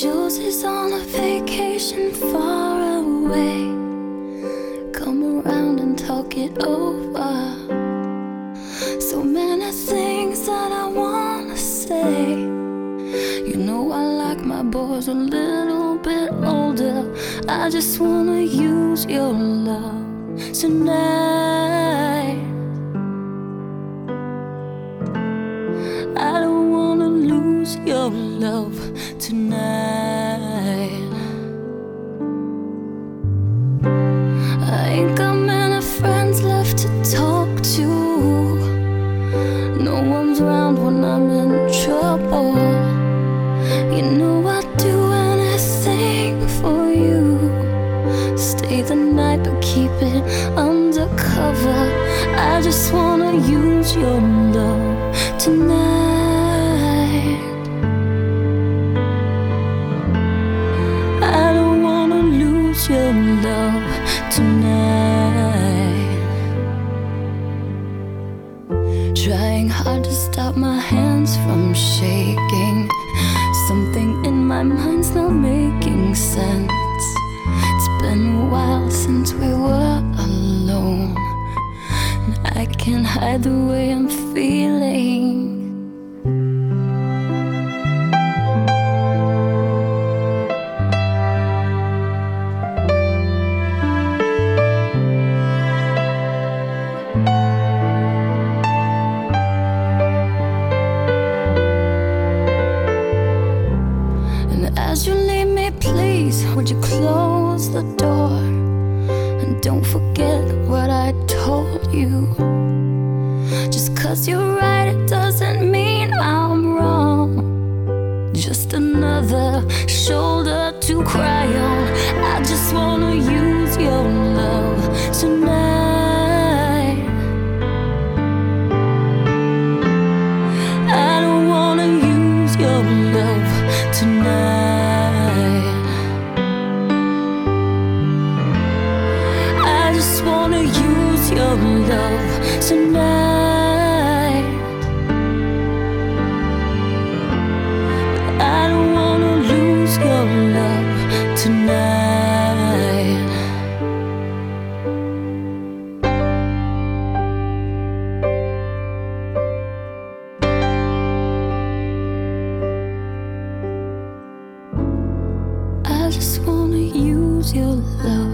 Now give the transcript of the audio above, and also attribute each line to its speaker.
Speaker 1: Jules is on a vacation far away. Come around and talk it over. So many things that I wanna say. You know I like my boys a little bit older. I just wanna use your love tonight. I don't wanna lose your love tonight. I ain't got many friends left to talk to. No one's around when I'm in trouble. You know I'd do anything for you. Stay the night but keep it undercover. I just wanna use your love tonight. I don't wanna lose your love tonight. Trying hard to stop my hands from shaking. Something in my mind's not making sense. It's been a while since we were alone, and I can't hide the way I'm feeling. As you leave me, please, would you close the door? And don't forget what I told you. Just 'cause you're right, it doesn't mean I'm wrong. Just another shoulder to cry on. I just wanna use your love tonight. I don't wanna use your love tonight. I just wanna use your love tonight. I don't wanna lose your love tonight. I just wanna use your love